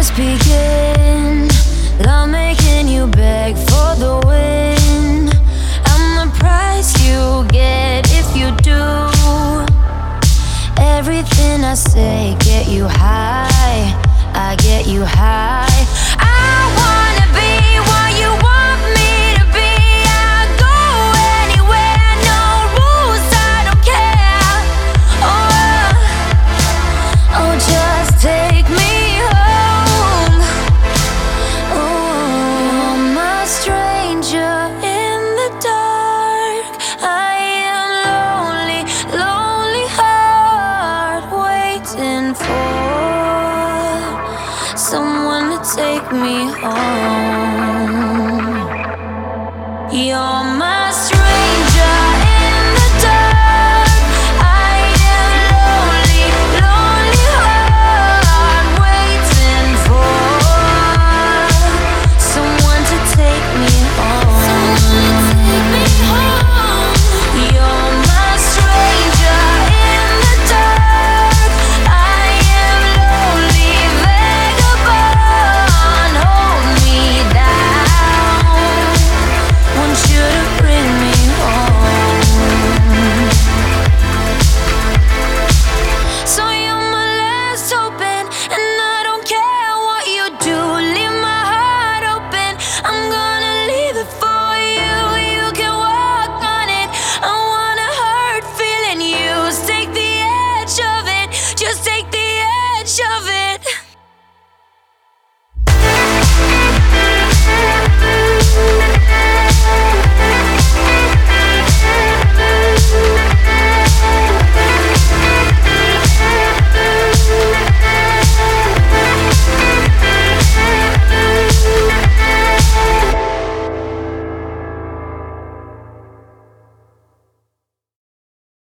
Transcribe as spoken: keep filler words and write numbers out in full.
just begin. Love making you beg for the win. I'm the price you get if you do. Everything I say get you high, I get you high. I wanna be what you want me to be. I'll go anywhere, no rules, I don't care. Oh, oh, just take me home. Oh, I'm a stranger in the dark. I am lonely, lonely heart waiting for someone to take me home. You're